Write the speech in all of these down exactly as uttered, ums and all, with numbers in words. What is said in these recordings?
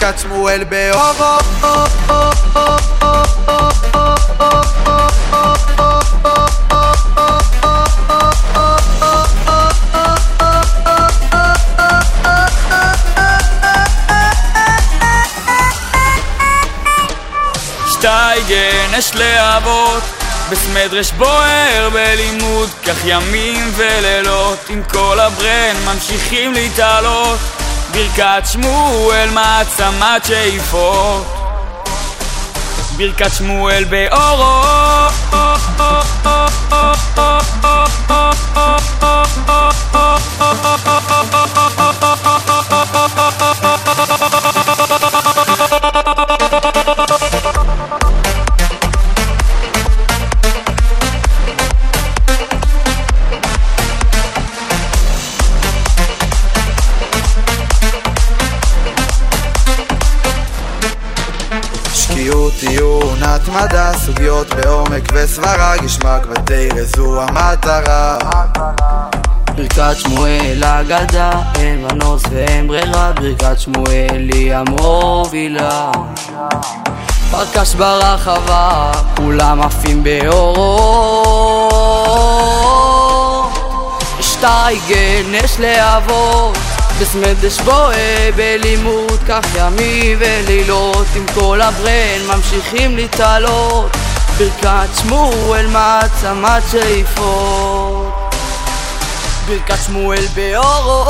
ברכת שמואל באורו. שטייגן יש לאבות בסמדרש בוער בלימוד, כך ימים ולילות עם כל הברן ממשיכים להתעלות. ברכת שמואל מעצמת שאיפות, ברכת שמואל באורו. שקיעות, עיון, התמדה, סוגיות בעומק וסברה, גשמק ותרזו המטרה. ברכת שמואל אגדה, אין מנוס ואין ברירה, ברכת שמואל היא המובילה. פרקש ברחבה, כולם עפים באורו. שטייגן יש להבות בסמדרש בוער בלימוד, כך ימים ולילות עם כל הברן ממשיכים להתעלות. ברכת שמואל מעצמת שאיפות, ברכת שמואל באורו.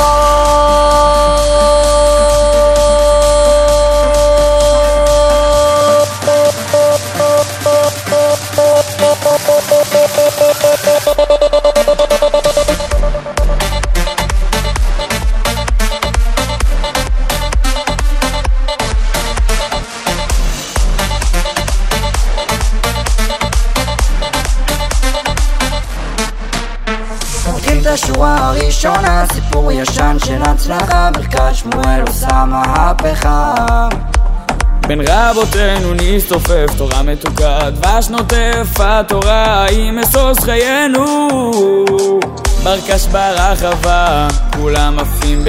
את השורה הראשונה, סיפור ישן של הצלחה, ברכת שמואל עושה מהפכה. בין רבותינו נסתופף תורה מתוקה, דבש נוטף התורה היא משוש חיינו. ברכש ברחבה, כולם עפים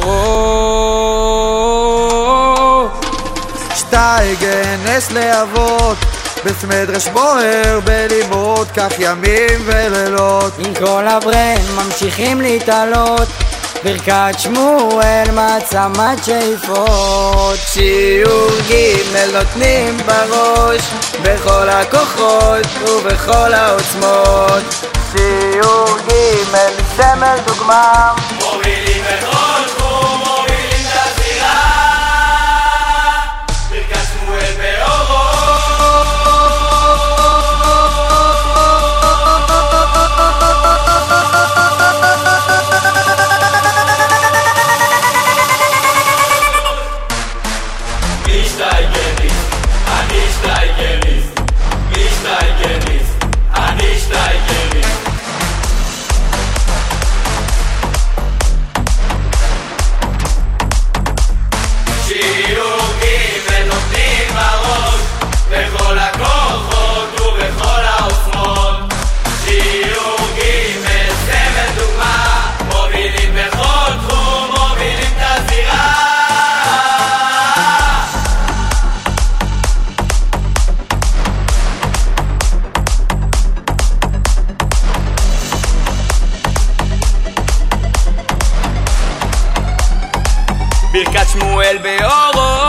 באורו. שטייגן יש להבות בסמדרש בוער בלימוד, כך ימים ולילות עם כל הברן ממשיכים להתעלות. ברכת שמואל מעצמת שאיפות, שיעור ג' נותנים בראש בכל הכוחות ובכל העוצמות. שיעור ג' סמל דוגמה, מובילים בכל תחום, מובילים את הזירה. ברכת שמואל באורו. ברכת שמואל באורו.